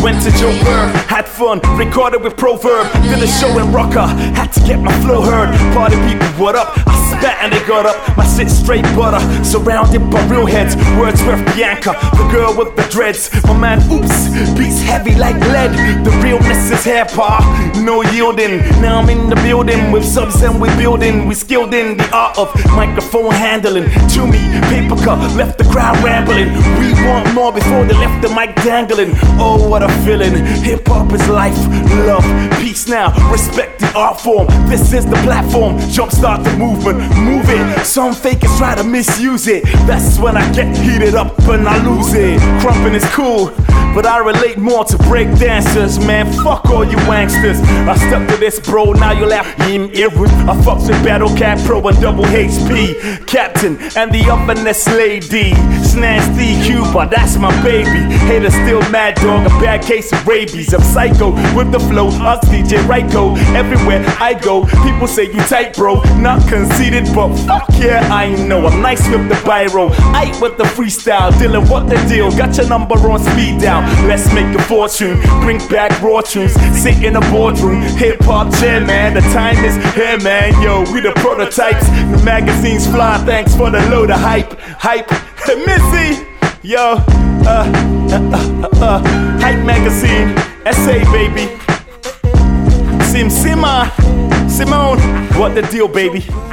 Went to Joe Bird, had fun, recorded with Proverb. Did a show in Rocker, had to get my flow heard. Party people, what up? I spat and they got up. My shit straight butter, surrounded by real heads. Wordsworth Bianca, the girl with the dreads. My man, oops, beats heavy like lead. The realness is here, pa, no yielding. Now I'm in the building with subs and we building. We skilled in the art of microphone handling. To me, paper cut, left the crowd rambling. We want more before they left the mic dangling. Oh, what a feeling. Hip hop is life, love, peace now. Respect the art form. This is the platform. Jumpstart the movement, move it. Some fakers try to misuse it. That's when I get heated up and I lose it. Crumping is cool, but I relate more to break dancers, man. Fuck all you wanksters. I stuck to this, bro. Now you laugh. I fucks with Battle Cat Pro and Double HP. Captain and the otherness lady. Snaz D Cuba, that's my baby. Haters still mad, dog. A bad case of rabies. I'm psycho with the flow. Us DJ Ryko. Everywhere I go, people say you tight, bro. Not conceited, but fuck yeah, I know. I'm nice with the biro. I with the freestyle. Dylan, what the deal? Got your number on speed down. Let's make a fortune. Bring back raw tunes. Sit in a boardroom. Hip hop chair, man. The time is here, man. Yo, we the prototypes. The magazines fly. Thanks for the load of hype. Hype. Missy. Yo. Hype magazine. SA, baby. Simone. What the deal, baby?